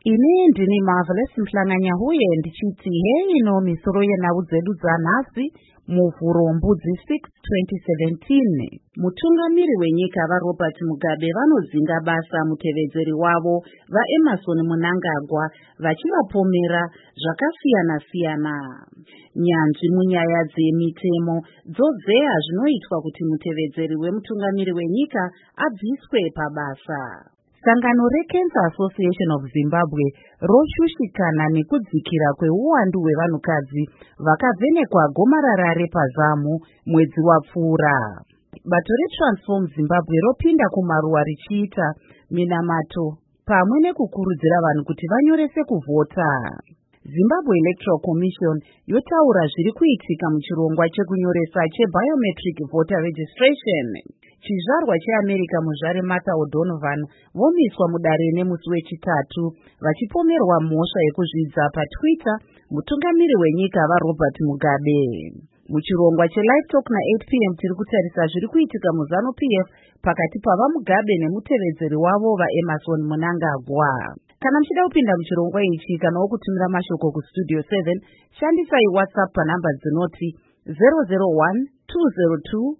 Ine ndini Marvelous Mhlanganya huye ndichiti heino misoro yenhau dzedu dzanhasi muvhuro mbudzi 6 2017. Mutungamiri wenyika vaRobert Mugabe vanodzinga basa mutevedzeri wavo vaEmmerson Mnangagwa vachivapomera zvakasiyana-siyana. Nyanzvi munyaya dzemitemo dzodzeya zvinoitwa kuti mutevedzeri wemutungamiri wenyika abviswe pabasa. Sangano reCancer Association of Zimbabwe roshushikana nekudzikira kweuwandu hwevanhukadzi vakavhenekwa gomarara repazamu mwedzi wapfuura. Bato reTransform Zimbabwe ropinda kumaruwa richiita minamato pamwe nekukurudzira vanhu kuti vanyorese kuvhota. Zimbabwe Electoral Commission yotaura zviri kuitika muchirongwa chekunyoresa cheBiometric Voter Registration. Chizvarwa cheAmerica muzvare Martha O'Donovan vomiswa mudare nemusi wechitatu vachipomerwa mhosva yekuzvidza paTwitter mutungamiri wenyika vaRobert Mugabe. Muchirongwa cheLivetalk na8 p.m. tiri kutarisa zviri kuitika muZANU-PF pakati pavaMugabe nemutevedzeri wavo vaEmmerson Mnangagwa. Kana muchida kupinda muchirongwa ichi kana wokutumira mashoko kustudio 7, shandisai WhatsApp panhamba dzinoti 001 202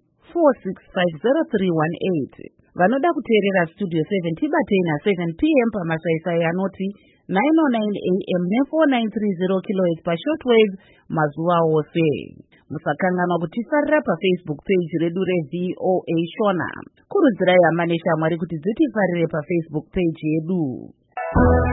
4650 Vanoda kuteerera studio 7 tibatei na7 p.m. pamasaisai anoti 909 a.m. ne4930 kHz pashortwave mazuva ose. Musakanganwa kutisarira paFacebook page redu reVOA Shona. Kurudzirai hama neshamwari kuti dzitifarire paFacebook page yedu.